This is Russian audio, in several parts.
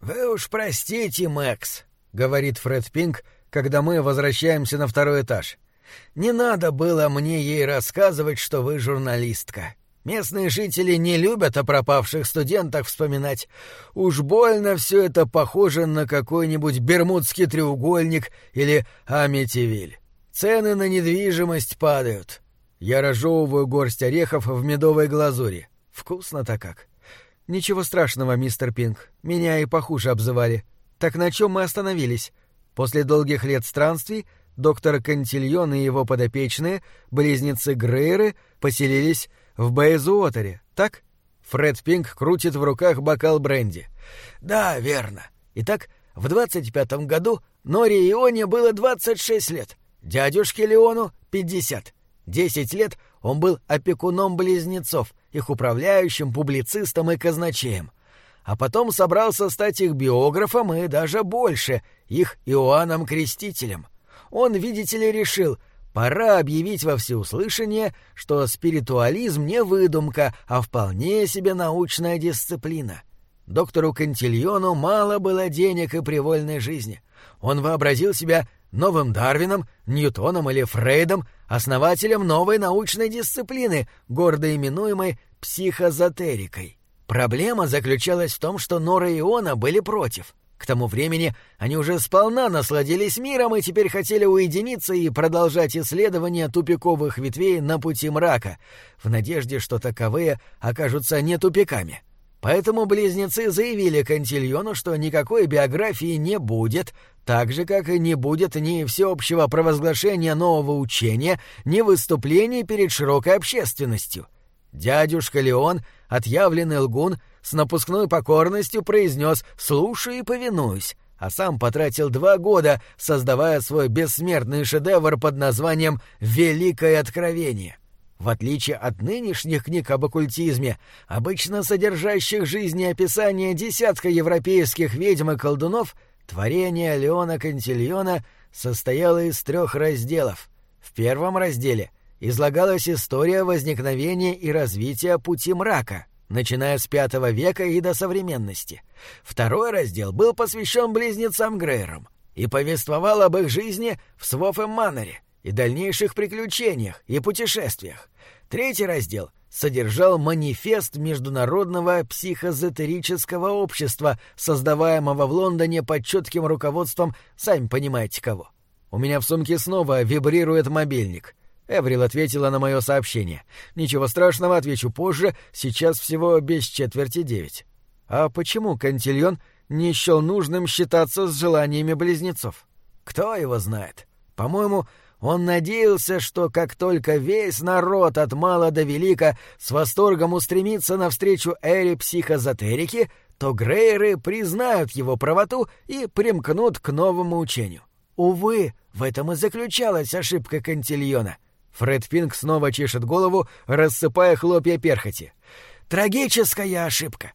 «Вы уж простите, Мэкс», — говорит Фред Пинк, когда мы возвращаемся на второй этаж. «Не надо было мне ей рассказывать, что вы журналистка. Местные жители не любят о пропавших студентах вспоминать. Уж больно все это похоже на какой-нибудь Бермудский треугольник или Амитивиль. Цены на недвижимость падают». Я разжевываю горсть орехов в медовой глазури. Вкусно-то как. «Ничего страшного, мистер Пинк. Меня и похуже обзывали. Так на чем мы остановились? После долгих лет странствий доктор Кантильон и его подопечные, близнецы Грейеры, поселились в Бэйзуотере, так?» Фред Пинк крутит в руках бокал бренди. «Да, верно. Итак, в 25-м году Норе Ионе было 26 лет, дядюшке Леону — 50. 10 лет он был опекуном близнецов, их управляющим, публицистом и казначеем. А потом собрался стать их биографом и даже больше, их Иоанном Крестителем. Он, видите ли, решил, пора объявить во всеуслышание, что спиритуализм не выдумка, а вполне себе научная дисциплина. Доктору Кантильону мало было денег и привольной жизни. Он вообразил себя новым Дарвином, Ньютоном или Фрейдом, основателем новой научной дисциплины, гордо именуемой психозотерикой. Проблема заключалась в том, что Нора и Иона были против. К тому времени они уже сполна насладились миром и теперь хотели уединиться и продолжать исследования тупиковых ветвей на пути мрака, в надежде, что таковые окажутся не тупиками. Поэтому близнецы заявили Кантильону, что никакой биографии не будет, так же, как и не будет ни всеобщего провозглашения нового учения, ни выступлений перед широкой общественностью. Дядюшка Леон, отъявленный лгун, с напускной покорностью произнес «слушаю и повинуюсь», а сам потратил 2 года, создавая свой бессмертный шедевр под названием «Великое откровение». В отличие от нынешних книг об оккультизме, обычно содержащих жизнеописание десятка европейских ведьм и колдунов, творение Леона Кантильона состояло из 3 разделов. В первом разделе излагалась история возникновения и развития пути мрака, начиная с V века и до современности. Второй раздел был посвящен близнецам Грейерам и повествовал об их жизни в Свофем-Маноре и дальнейших приключениях и путешествиях. Третий раздел содержал манифест Международного психозотерического общества, создаваемого в Лондоне под чётким руководством сами понимаете кого. У меня в сумке снова вибрирует мобильник. Эврил ответила на мое сообщение. «Ничего страшного, отвечу позже, сейчас всего без 8:45. А почему Кантильон не счёл нужным считаться с желаниями близнецов? Кто его знает? По-моему, он надеялся, что как только весь народ от мала до велика с восторгом устремится навстречу эре психозотерики, то Грейеры признают его правоту и примкнут к новому учению. Увы, в этом и заключалась ошибка Кантильона». Фред Пинк снова чешет голову, рассыпая хлопья перхоти. «Трагическая ошибка.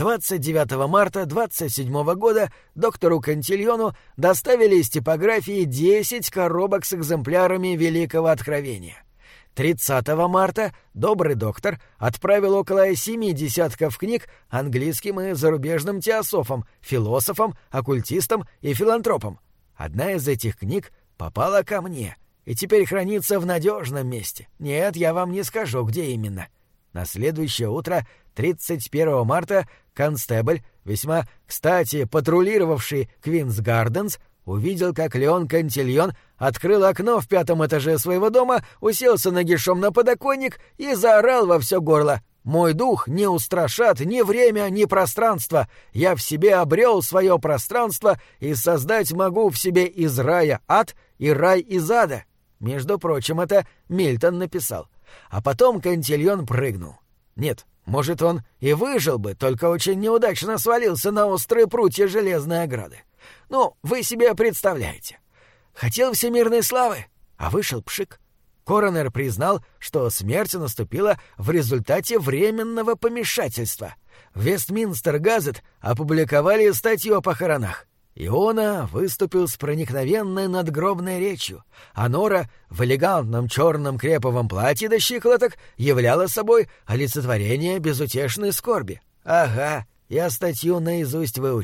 29 марта 27 года доктору Кантильону доставили из типографии 10 коробок с экземплярами Великого Откровения. 30 марта добрый доктор отправил около 7 десятков книг английским и зарубежным теософам, философам, оккультистам и филантропам. Одна из этих книг попала ко мне и теперь хранится в надежном месте. Нет, я вам не скажу, где именно. На следующее утро, 31 марта, констебль, весьма кстати патрулировавший Квинс-Гарденс, увидел, как Леон Кантильон открыл окно в 5-м этаже своего дома, уселся нагишом на подоконник и заорал во все горло: «Мой дух не устрашат ни время, ни пространство. Я в себе обрел свое пространство и создать могу в себе из рая ад и рай из ада». Между прочим, это Мильтон написал. А потом Кантильон прыгнул. Нет, может, он и выжил бы, только очень неудачно свалился на острые прутья железной ограды. Ну, вы себе представляете. Хотел всемирной славы, а вышел пшик. Коронер признал, что смерть наступила в результате временного помешательства. В Вестминстер-Газет опубликовали статью о похоронах. Иона выступил с проникновенной надгробной речью, а Нора в элегантном черном креповом платье до щиколоток являла собой олицетворение безутешной скорби. Ага, я статью наизусть выучил.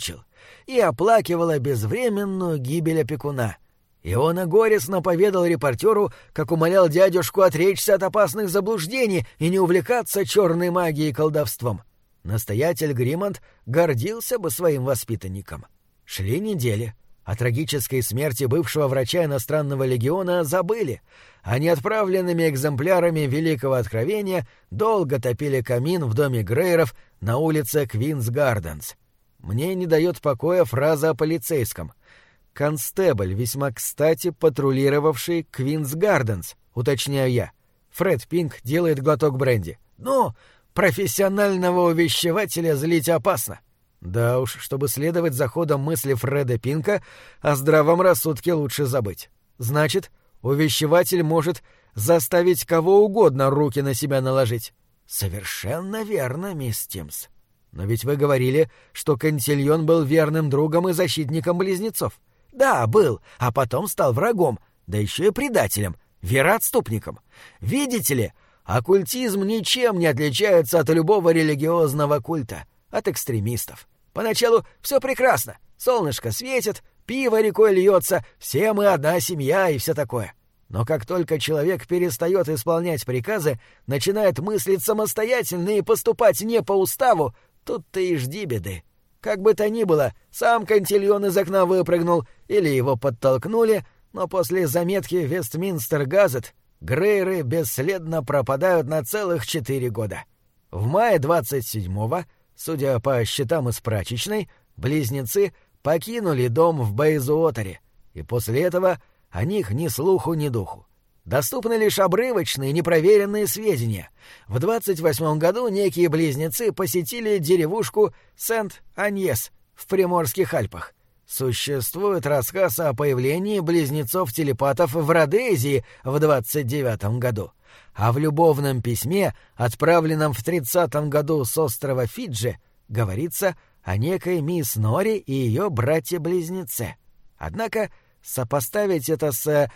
и оплакивала безвременную гибель опекуна. Иона горестно поведал репортеру, как умолял дядюшку отречься от опасных заблуждений и не увлекаться черной магией и колдовством. Настоятель Гриммонд гордился бы своим воспитанником. Шли недели. О трагической смерти бывшего врача иностранного легиона забыли, а неотправленными экземплярами Великого Откровения долго топили камин в доме Грейров на улице Квинс-Гарденс. Мне не дает покоя фраза о полицейском. «Констебль, весьма кстати патрулировавший Квинс-Гарденс», уточняю я. Фред Пинк делает глоток бренди. «Ну, профессионального увещевателя злить опасно». Да уж, чтобы следовать за ходом мысли Фреда Пинка, о здравом рассудке лучше забыть. Значит, увещеватель может заставить кого угодно руки на себя наложить. Совершенно верно, мисс Тимс. Но ведь вы говорили, что Кантильон был верным другом и защитником близнецов. Да, был, а потом стал врагом, да еще и предателем, вероотступником. Видите ли, оккультизм ничем не отличается от любого религиозного культа. От экстремистов. Поначалу все прекрасно. Солнышко светит, пиво рекой льется, все мы одна семья и все такое. Но как только человек перестает исполнять приказы, начинает мыслить самостоятельно и поступать не по уставу, тут-то и жди беды. Как бы то ни было, сам Кантильон из окна выпрыгнул или его подтолкнули, но после заметки «Вестминстер Газет» Грейры бесследно пропадают на целых 4 года. В мае 27-го, судя по счетам из прачечной, близнецы покинули дом в Бейзуотере, и после этого о них ни слуху, ни духу. Доступны лишь обрывочные, непроверенные сведения. В 28-м году некие близнецы посетили деревушку Сент-Аньес в Приморских Альпах. Существует рассказ о появлении близнецов-телепатов в Родезии в 29-м году. А в любовном письме, отправленном в 30-м году с острова Фиджи, говорится о некой мисс Нори и ее братья-близнеце. Однако сопоставить это с...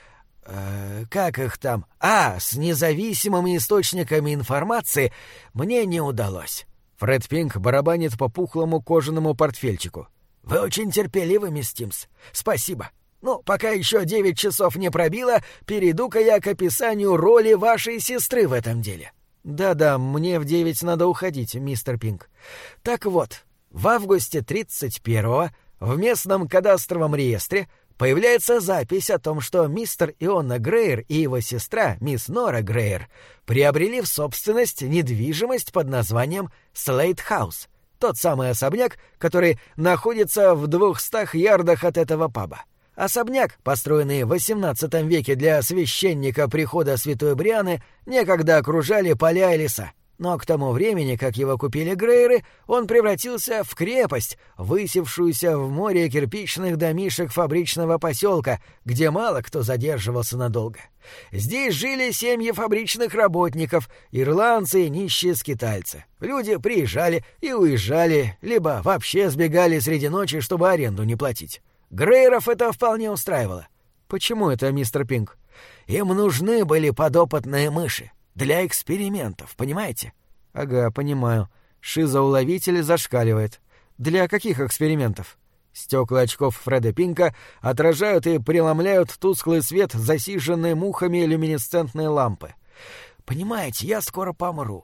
как их там? С независимыми источниками информации мне не удалось. Фред Пинк барабанит по пухлому кожаному портфельчику. «Вы очень терпеливы, мисс Тимс. Спасибо. Ну, пока еще 9 часов не пробило, перейду-ка я к описанию роли вашей сестры в этом деле». «Да-да, мне в 9 надо уходить, мистер Пинк». «Так вот, в августе 31-го в местном кадастровом реестре появляется запись о том, что мистер Иона Грейр и его сестра, мисс Нора Грейр, приобрели в собственность недвижимость под названием Слейт-хаус, тот самый особняк, который находится в 200 ярдах от этого паба. Особняк, построенный в XVIII веке для священника прихода Святой Брианы, некогда окружали поля и леса. Но к тому времени, как его купили Грейры, он превратился в крепость, высевшуюся в море кирпичных домишек фабричного поселка, где мало кто задерживался надолго. Здесь жили семьи фабричных работников, ирландцы и нищие скитальцы. Люди приезжали и уезжали, либо вообще сбегали среди ночи, чтобы аренду не платить. Грейров это вполне устраивало. Почему это, мистер Пинк? Им нужны были подопытные мыши. Для экспериментов, понимаете? Ага, понимаю. Шизоуловитель зашкаливает. Для каких экспериментов? Стекла очков Фреда Пинка отражают и преломляют тусклый свет засиженной мухами люминесцентной лампы. Понимаете, я скоро помру.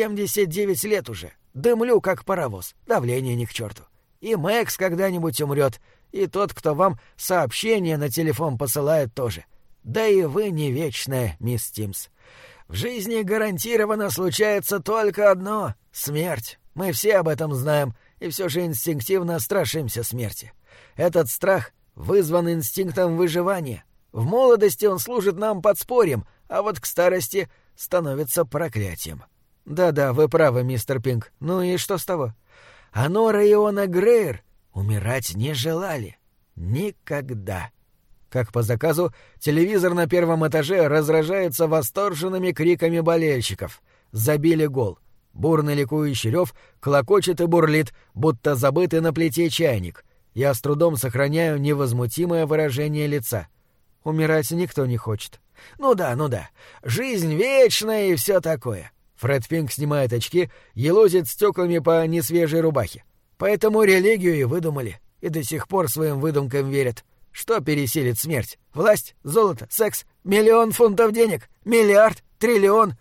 79 лет уже. Дымлю, как паровоз. Давление ни к черту. И Мэкс когда-нибудь умрет. И тот, кто вам сообщение на телефон посылает, тоже. Да и вы не вечная, мисс Тимс. В жизни гарантированно случается только одно — смерть. Мы все об этом знаем, и все же инстинктивно страшимся смерти. Этот страх вызван инстинктом выживания. В молодости он служит нам подспорьем, а вот к старости становится проклятием. Да-да, вы правы, мистер Пинк. Ну и что с того? А Нора и Иона Грейр умирать не желали. Никогда. Как по заказу, телевизор на первом этаже разражается восторженными криками болельщиков. Забили гол. Бурный ликующий рев клокочет и бурлит, будто забытый на плите чайник. Я с трудом сохраняю невозмутимое выражение лица. Умирать никто не хочет. Ну да. Жизнь вечная и все такое. Фред Пинк снимает очки, елозит стеклами по несвежей рубахе. Поэтому религию и выдумали. и до сих пор своим выдумкам верят. Что пересилит смерть? Власть? Золото? Секс? 1 000 000 фунтов денег? Миллиард? Триллион?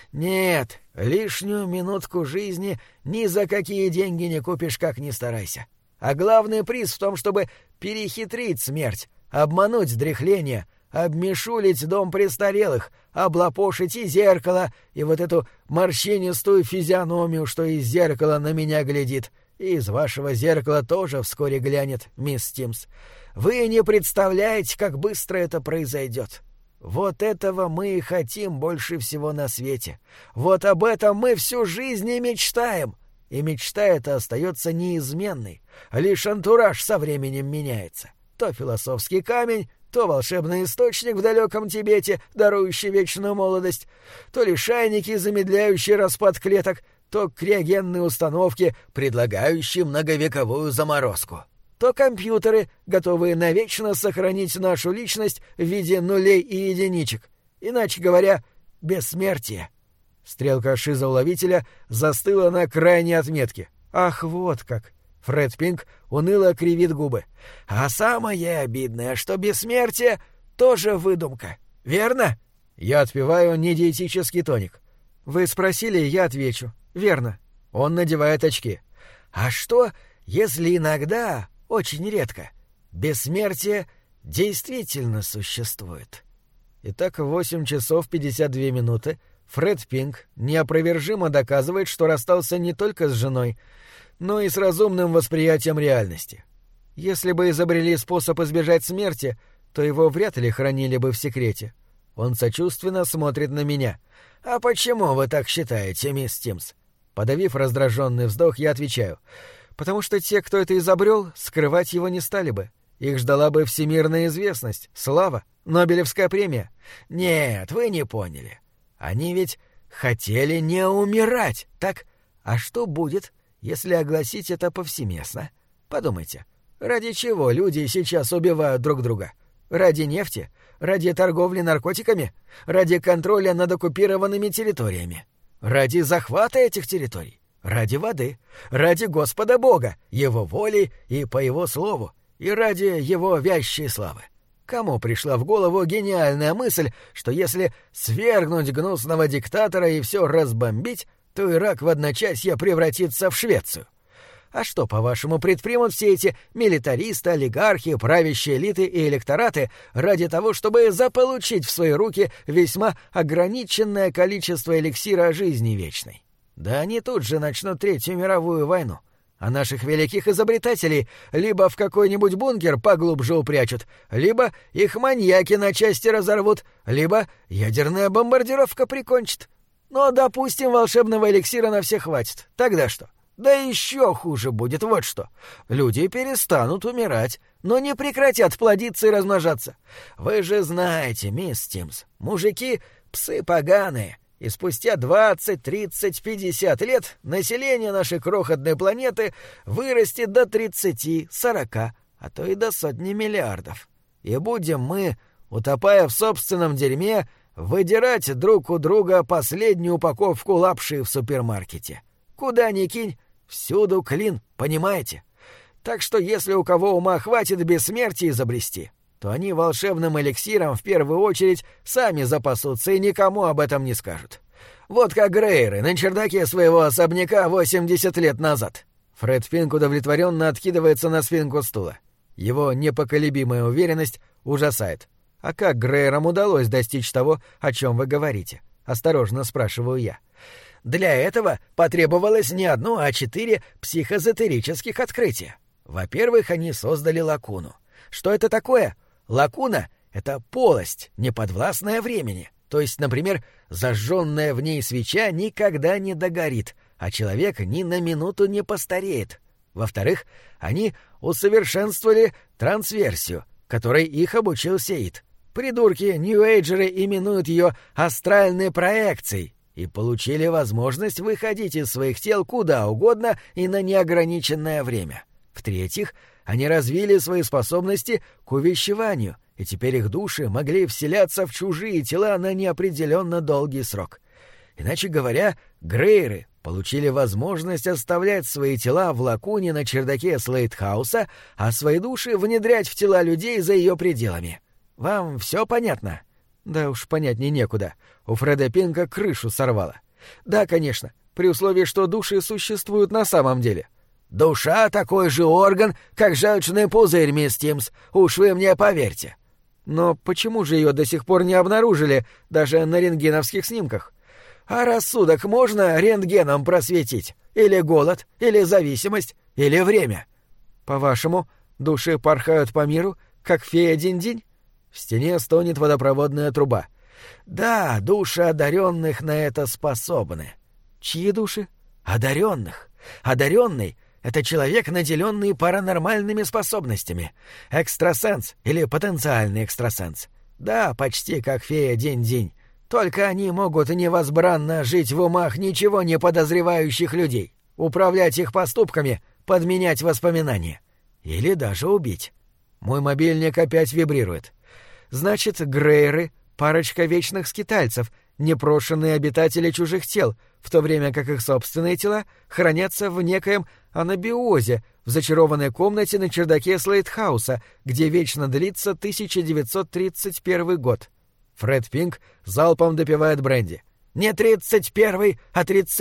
Нет, лишнюю минутку жизни ни за какие деньги не купишь, как ни старайся. А главный приз в том, чтобы перехитрить смерть, обмануть дряхление, обмешулить дом престарелых, облапошить и зеркало, и вот эту морщинистую физиономию, что из зеркала на меня глядит, и из вашего зеркала тоже вскоре глянет, мисс Тимс. Вы не представляете, как быстро это произойдет. Вот этого мы и хотим больше всего на свете. Вот об этом мы всю жизнь и мечтаем. И мечта эта остается неизменной. Лишь антураж со временем меняется. То философский камень, то волшебный источник в далеком Тибете, дарующий вечную молодость, то лишайники, замедляющие распад клеток, то криогенные установки, предлагающие многовековую заморозку, то компьютеры, готовые навечно сохранить нашу личность в виде нулей и единичек. Иначе говоря, бессмертие. Стрелка шизоуловителя застыла на крайней отметке. Ах, вот как! Фред Пинк уныло кривит губы. А самое обидное, что бессмертие тоже выдумка. Верно? Я отпиваю недиетический тоник. Вы спросили, я отвечу. Верно. Он надевает очки. А что, если иногда, очень редко, бессмертие действительно существует? Итак, в 8 часов 52 минуты Фред Пинк неопровержимо доказывает, что расстался не только с женой, но и с разумным восприятием реальности. Если бы изобрели способ избежать смерти, то его вряд ли хранили бы в секрете. Он сочувственно смотрит на меня. «А почему вы так считаете, мисс Тимс?» Подавив раздраженный вздох, я отвечаю. «Потому что те, кто это изобрел, скрывать его не стали бы. Их ждала бы всемирная известность, слава, Нобелевская премия». «Нет, вы не поняли. Они ведь хотели не умирать, так? А что будет, если огласить это повсеместно? Подумайте, ради чего люди сейчас убивают друг друга? Ради нефти? Ради торговли наркотиками? Ради контроля над оккупированными территориями? Ради захвата этих территорий? Ради воды? Ради Господа Бога, Его воли и по Его слову? И ради Его вящей славы? Кому пришла в голову гениальная мысль, что если свергнуть гнусного диктатора и все разбомбить, то Ирак в одночасье превратится в Швецию? А что, по-вашему, предпримут все эти милитаристы, олигархи, правящие элиты и электораты ради того, чтобы заполучить в свои руки весьма ограниченное количество эликсира жизни вечной? Да они тут же начнут Третью мировую войну. А наших великих изобретателей либо в какой-нибудь бункер поглубже упрячут, либо их маньяки на части разорвут, либо ядерная бомбардировка прикончит. Но, допустим, волшебного эликсира на всех хватит. Тогда что? Да еще хуже будет, вот что. Люди перестанут умирать, но не прекратят плодиться и размножаться. Вы же знаете, мисс Тимс, мужики — псы поганые. И спустя 20, 30, 50 лет население нашей крохотной планеты вырастет до 30, 40, а то и до 100 миллиардов. И будем мы, утопая в собственном дерьме, выдирать друг у друга последнюю упаковку лапши в супермаркете. Куда ни кинь, всюду клин, понимаете? Так что если у кого ума хватит бессмертие изобрести, то они волшебным эликсиром в первую очередь сами запасутся и никому об этом не скажут. Вот как Грейеры на чердаке своего особняка 80 лет назад. Фред Пинк удовлетворенно откидывается на спинку стула. Его непоколебимая уверенность ужасает. А как Грейерам удалось достичь того, о чем вы говорите? Осторожно спрашиваю я. Для этого потребовалось не одно, а 4 психоэзотерических открытия. Во-первых, они создали лакуну. Что это такое? Лакуна — это полость, неподвластная времени. То есть, например, зажженная в ней свеча никогда не догорит, а человек ни на минуту не постареет. Во-вторых, они усовершенствовали трансверсию, которой их обучил Сеид. Придурки, нью-эйджеры именуют ее астральной проекцией и получили возможность выходить из своих тел куда угодно и на неограниченное время. В-третьих, они развили свои способности к увещеванию, и теперь их души могли вселяться в чужие тела на неопределенно долгий срок. Иначе говоря, Грейеры получили возможность оставлять свои тела в лакуне на чердаке Слейтхауса, а свои души внедрять в тела людей за ее пределами. Вам все понятно? Да уж, понятней некуда. У Фреда Пинка крышу сорвало. Да, конечно, при условии, что души существуют на самом деле. Душа — такой же орган, как желчный пузырь, мисс Тимс, уж вы мне поверьте. Но почему же ее до сих пор не обнаружили, даже на рентгеновских снимках? А рассудок можно рентгеном просветить? Или голод, или зависимость, или время? По-вашему, души порхают по миру, как фея Динь-Динь? В стене стонет водопроводная труба. Да, души одаренных на это способны. Чьи души? Одаренных. Одаренный — это человек, наделенный паранормальными способностями. Экстрасенс или потенциальный экстрасенс. Да, почти как фея Динь-Динь. Только они могут невозбранно жить в умах ничего не подозревающих людей, управлять их поступками, подменять воспоминания. Или даже убить. Мой мобильник опять вибрирует. Значит, Грейры — парочка вечных скитальцев, непрошенные обитатели чужих тел, в то время как их собственные тела хранятся в некоем анабиозе в зачарованной комнате на чердаке Слейтхауса, где вечно длится 1931 год. Фред Пинк залпом допивает бренди. Не 31-й, а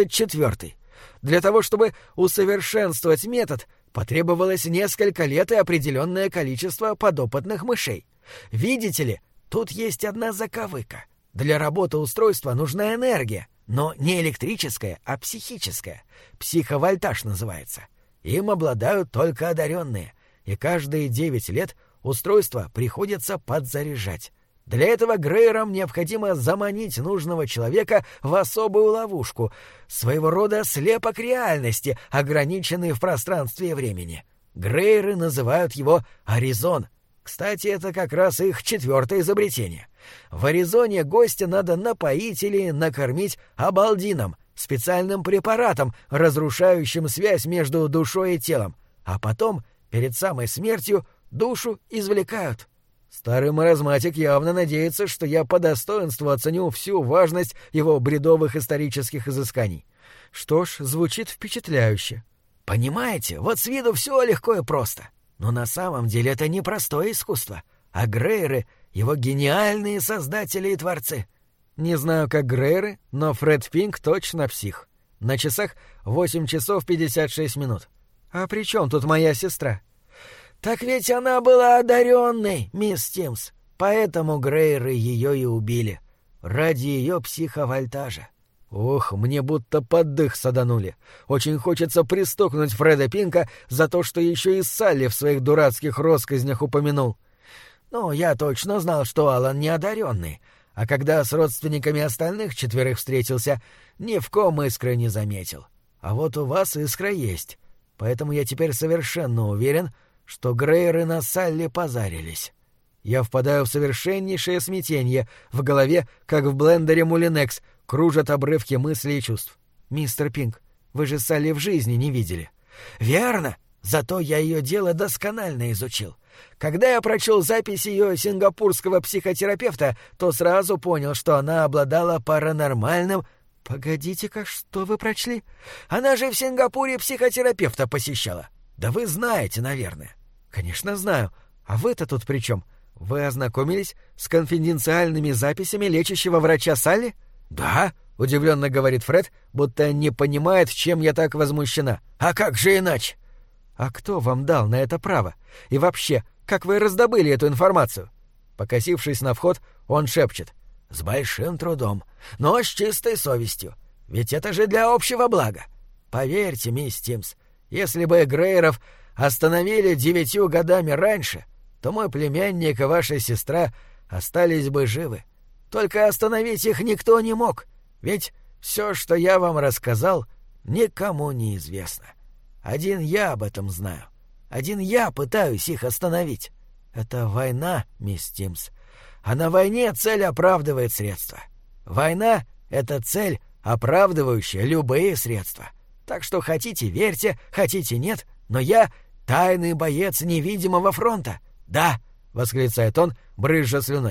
34-й. Для того, чтобы усовершенствовать метод, потребовалось несколько лет и определенное количество подопытных мышей. Видите ли, тут есть одна заковыка. Для работы устройства нужна энергия, но не электрическая, а психическая. Психовольтаж называется. Им обладают только одаренные, и каждые 9 лет устройство приходится подзаряжать. Для этого Грейрам необходимо заманить нужного человека в особую ловушку, своего рода слепок реальности, ограниченный в пространстве и времени. Грейры называют его «Аризон». Кстати, это как раз их 4-е изобретение. В Аризоне гостя надо напоить или накормить абалдином, специальным препаратом, разрушающим связь между душой и телом, а потом, перед самой смертью, душу извлекают. Старый маразматик явно надеется, что я по достоинству оценю всю важность его бредовых исторических изысканий. Что ж, звучит впечатляюще. Понимаете, вот с виду все легко и просто. Но на самом деле это не простое искусство, а Грейры — его гениальные создатели и творцы. Не знаю, как Грейры, но Фред Пинк точно псих. На часах 8 часов 56 минут. А при чем тут моя сестра? Так ведь она была одаренной, мисс Тимс, поэтому Грейры ее и убили. Ради ее психовольтажа. Ох, мне будто под дых саданули. Очень хочется пристукнуть Фреда Пинка за то, что еще и Салли в своих дурацких россказнях упомянул. Ну, я точно знал, что Алан не одаренный, а когда с родственниками остальных 4 встретился, ни в ком искры не заметил. А вот у вас искра есть, поэтому я теперь совершенно уверен, что Грейры на Салли позарились. Я впадаю в совершеннейшее смятение, в голове, как в блендере Мулинекс, кружат обрывки мыслей и чувств. «Мистер Пинк, вы же Салли в жизни не видели». «Верно, зато я ее дело досконально изучил. Когда я прочел запись ее сингапурского психотерапевта, то сразу понял, что она обладала паранормальным...» «Погодите-ка, что вы прочли?» «Она же в Сингапуре психотерапевта посещала. Да вы знаете, наверное». «Конечно знаю. А вы-то тут при чем? Вы ознакомились с конфиденциальными записями лечащего врача Салли?» «Да», — удивленно говорит Фред, будто не понимает, чем я так возмущена. «А как же иначе?» «А кто вам дал на это право? И вообще, как вы раздобыли эту информацию?» Покосившись на вход, он шепчет. «С большим трудом, но с чистой совестью. Ведь это же для общего блага. Поверьте, мисс Тимс, если бы Грейров остановили 9 годами раньше, то мой племянник и ваша сестра остались бы живы. Только остановить их никто не мог, ведь все, что я вам рассказал, никому не известно. Один я об этом знаю. Один я пытаюсь их остановить. Это война, мисс Тимс. А на войне цель оправдывает средства. Война — это цель, оправдывающая любые средства. Так что хотите — верьте, хотите — нет, но я — тайный боец невидимого фронта. Да, — восклицает он, брызжа слюной.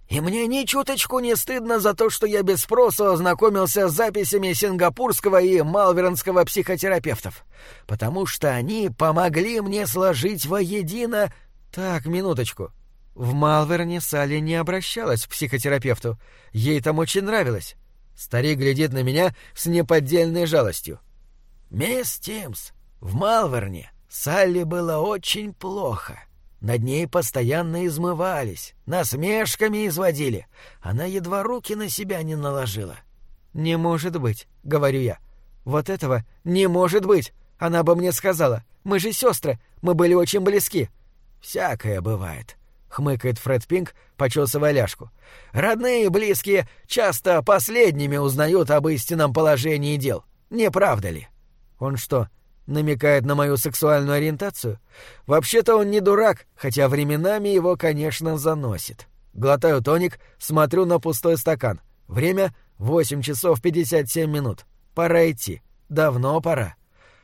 И мне ни чуточку не стыдно за то, что я без спросу ознакомился с записями сингапурского и малвернского психотерапевтов, потому что они помогли мне сложить воедино... Так, минуточку. В Малверне Салли не обращалась к психотерапевту. Ей там очень нравилось. Старик глядит на меня с неподдельной жалостью. «Мисс Тимс, в Малверне Салли было очень плохо. Над ней постоянно измывались, насмешками изводили. Она едва руки на себя не наложила». «Не может быть», — говорю я. «Вот этого не может быть. Она бы мне сказала. Мы же сестры, мы были очень близки». «Всякое бывает», — хмыкает Фред Пинк, почесывая ляжку. «Родные и близкие часто последними узнают об истинном положении дел. Не правда ли?» «Он что, намекает на мою сексуальную ориентацию? Вообще-то он не дурак, хотя временами его, конечно, заносит. Глотаю тоник, смотрю на пустой стакан. Время 8 часов 57 минут. Пора идти. Давно пора.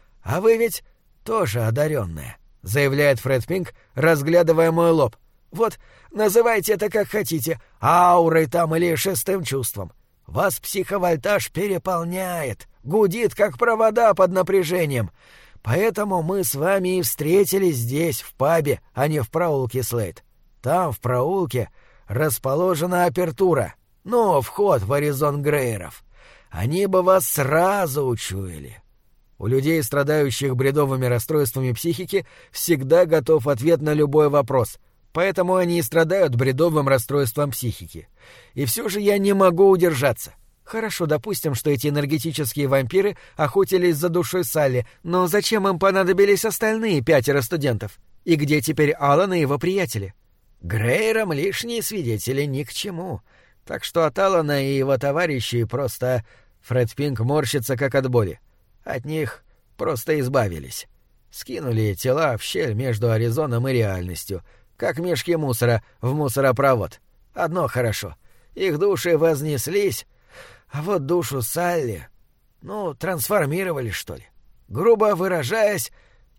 А вы ведь тоже одаренная, заявляет Фред Пинк, разглядывая мой лоб. Вот, называйте это как хотите, аурой там или шестым чувством. Вас психовольтаж переполняет, гудит, как провода под напряжением. Поэтому мы с вами и встретились здесь, в пабе, а не в проулке Слейд. Там, в проулке, расположена апертура, вход в Аризон Грейеров. Они бы вас сразу учуяли. У людей, страдающих бредовыми расстройствами психики, всегда готов ответ на любой вопрос, поэтому они и страдают бредовым расстройством психики. И все же я не могу удержаться. Хорошо, допустим, что эти энергетические вампиры охотились за душой Салли, но зачем им понадобились остальные 5 студентов? И где теперь Аллан и его приятели? Грейерам лишние свидетели ни к чему. Так что от Аллана и его товарищей просто... Фред Пинк морщится, как от боли. От них просто избавились. Скинули тела в щель между Аризоном и реальностью, как мешки мусора в мусоропровод. Одно хорошо. Их души вознеслись, а вот душу Салли... трансформировали, что ли. Грубо выражаясь,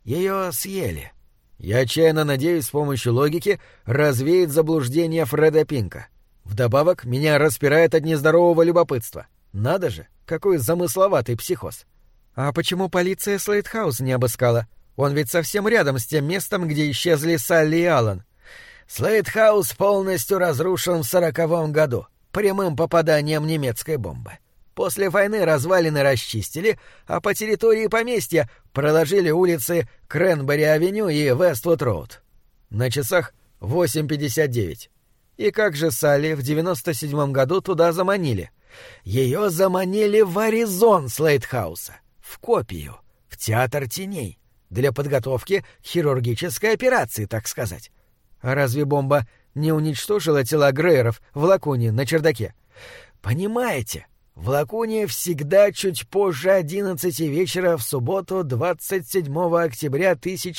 ее съели. Я отчаянно надеюсь с помощью логики развеять заблуждение Фреда Пинка. Вдобавок, меня распирает от нездорового любопытства. Надо же, какой замысловатый психоз. А почему полиция Слейд-хаус не обыскала? Он ведь совсем рядом с тем местом, где исчезли Салли и Аллан. Слейд-хаус полностью разрушен в 40-м году, прямым попаданием немецкой бомбы. После войны развалины расчистили, а по территории поместья проложили улицы Кренбери-авеню и Вествуд-роуд. На часах 8:59. И как же Салли в 97-м году туда заманили? Ее заманили в Аризон Слейд-хауса, в копию, в театр теней, для подготовки к хирургической операции, так сказать. А разве бомба не уничтожила тела Грейеров в Лакуне на чердаке? Понимаете, в Лакуне всегда чуть позже 11 вечера в субботу 27 октября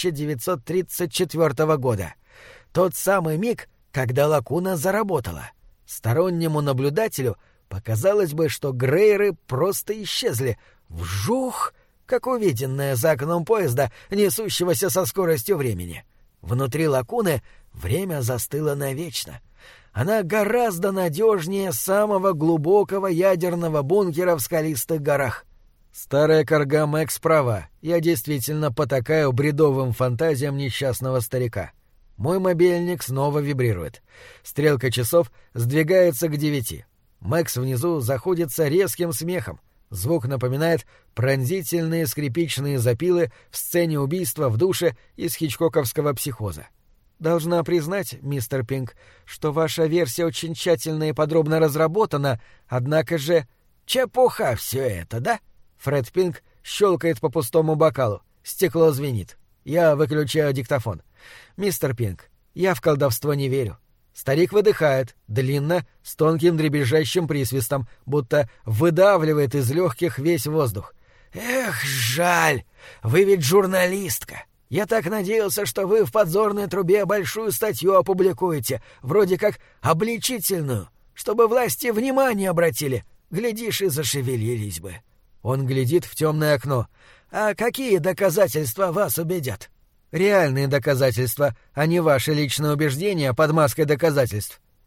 1934 года. Тот самый миг, когда Лакуна заработала. Стороннему наблюдателю показалось бы, что Грейеры просто исчезли. Вжух! Как увиденное за окном поезда, несущегося со скоростью времени. Внутри Лакуны время застыло навечно. Она гораздо надежнее самого глубокого ядерного бункера в скалистых горах. Старая корга Мэкс права. Я действительно потакаю бредовым фантазиям несчастного старика. Мой мобильник снова вибрирует. Стрелка часов сдвигается к 9. Мэкс внизу заходится резким смехом. Звук напоминает пронзительные скрипичные запилы в сцене убийства в душе из хичкоковского «Психоза». Должна признать, мистер Пинк, что ваша версия очень тщательно и подробно разработана, однако же... Чепуха все это, да? Фред Пинк щелкает по пустому бокалу. Стекло звенит. Я выключаю диктофон. Мистер Пинк, я в колдовство не верю. Старик выдыхает, длинно, с тонким дребезжащим присвистом, будто выдавливает из легких весь воздух. «Эх, жаль! Вы ведь журналистка! Я так надеялся, что вы в подзорной трубе большую статью опубликуете, вроде как обличительную, чтобы власти внимание обратили. Глядишь, и зашевелились бы». Он глядит в темное окно. «А какие доказательства вас убедят?» «Реальные доказательства, а не ваши личные убеждения под маской доказательств».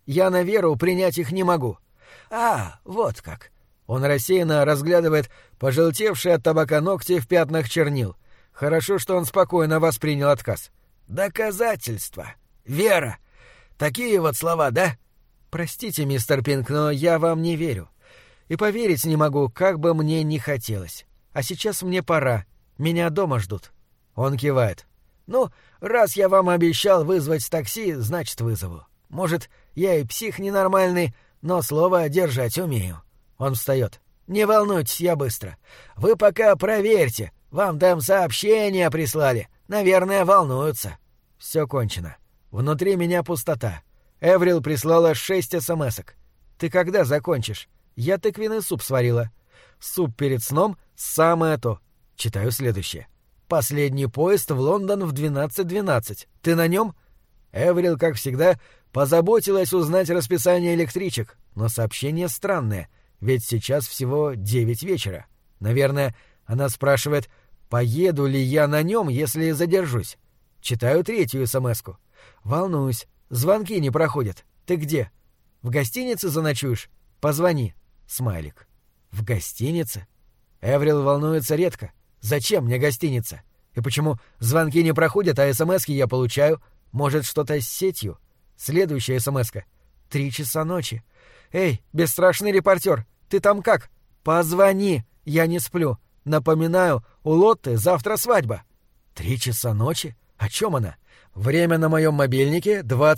Я на веру принять их не могу». «А, вот как». Он рассеянно разглядывает пожелтевшие от табака ногти в пятнах чернил. Хорошо, что он спокойно воспринял отказ. «Доказательства. Вера. Такие вот слова, да?» «Простите, мистер Пинк, но я вам не верю. И поверить не могу, как бы мне ни хотелось. А сейчас мне пора. Меня дома ждут». Он кивает. «Ну, раз я вам обещал вызвать такси, значит, вызову. Может, я и псих ненормальный, но слово держать умею». Он встает. «Не волнуйтесь, я быстро. Вы пока проверьте. Вам там сообщения прислали. Наверное, волнуются». Все кончено. Внутри меня пустота. Эврил прислала 6 смс-ок. «Ты когда закончишь? Я тыквенный суп сварила». «Суп перед сном — самое то». Читаю следующее. «Последний поезд в Лондон в 12:12. Ты на нем?» Эврил, как всегда, позаботилась узнать расписание электричек, но сообщение странное, ведь сейчас всего 9 вечера. Наверное, она спрашивает, поеду ли я на нем, если задержусь. Читаю 3-ю смс-ку. «Волнуюсь. Звонки не проходят. Ты где? В гостинице заночуешь? Позвони». Смайлик. «В гостинице?» Эврил волнуется редко. «Зачем мне гостиница? И почему звонки не проходят, а смски я получаю? Может, что-то с сетью?» Следующая смска. 3 часа ночи. «Эй, бесстрашный репортер, ты там как? Позвони, я не сплю. Напоминаю, у Лотты завтра свадьба». 3 часа ночи? О чем она? Время на моем мобильнике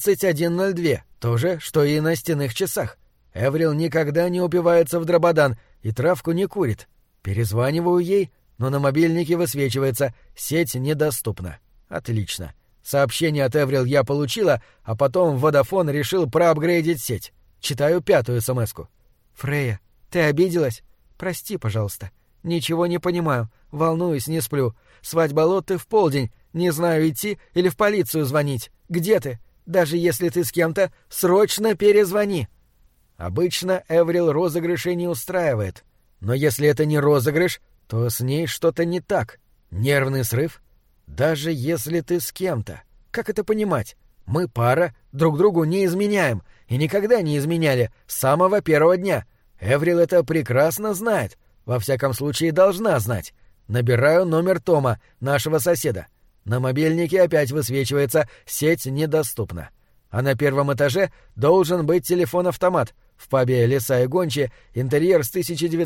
21:02, то же, что и на стенных часах. Эврил никогда не упивается в дрободан и травку не курит. Перезваниваю ей, но на мобильнике высвечивается «Сеть недоступна». Отлично. Сообщение от Эврил я получила, а потом Водафон решил проапгрейдить сеть. Читаю 5-ю смс-ку. «Фрея, ты обиделась? Прости, пожалуйста. Ничего не понимаю. Волнуюсь, не сплю. Свадьба Лотты в полдень. Не знаю, идти или в полицию звонить. Где ты? Даже если ты с кем-то, срочно перезвони». Обычно Эврил розыгрыши не устраивает. Но если это не розыгрыш, то с ней что-то не так. Нервный срыв? Даже если ты с кем-то. Как это понимать? Мы пара, друг другу не изменяем. И никогда не изменяли с самого первого дня. Эврил это прекрасно знает. Во всяком случае, должна знать. Набираю номер Тома, нашего соседа. На мобильнике опять высвечивается «Сеть недоступна». А на 1-м этаже должен быть телефон-автомат. В пабе «Леса и гончие» интерьер с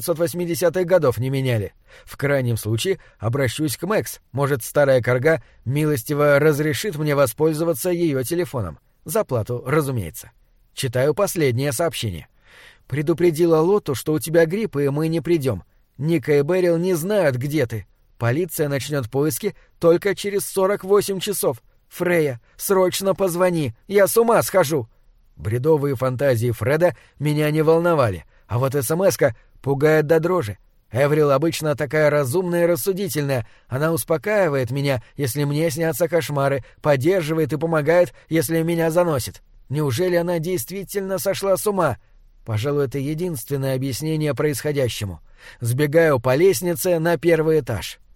1980-х годов не меняли. В крайнем случае обращусь к Мэкс. Может, старая корга милостиво разрешит мне воспользоваться ее телефоном. За плату, разумеется. Читаю последнее сообщение. «Предупредила Лотту, что у тебя грипп, и мы не придем. Ника и Берил не знают, где ты. Полиция начнет поиски только через 48 часов. Фрея, срочно позвони, я с ума схожу». Бредовые фантазии Фреда меня не волновали, а вот смс-ка пугает до дрожи. Эврил обычно такая разумная и рассудительная. Она успокаивает меня, если мне снятся кошмары, поддерживает и помогает, если меня заносит. Неужели она действительно сошла с ума? Пожалуй, это единственное объяснение происходящему. Сбегаю по лестнице на 1-й этаж.